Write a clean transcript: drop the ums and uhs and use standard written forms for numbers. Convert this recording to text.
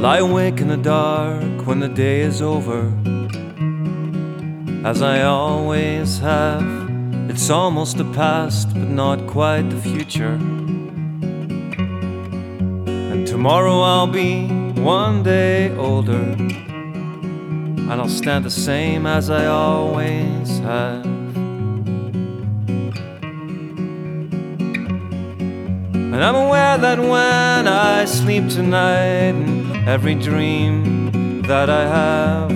lie awake in the dark when the day is over, as I always have. It's almost the past, but not quite the future. And tomorrow I'll be one day older, and I'll stand the same as I always have. And I'm aware that when I sleep tonight, and every dream that I have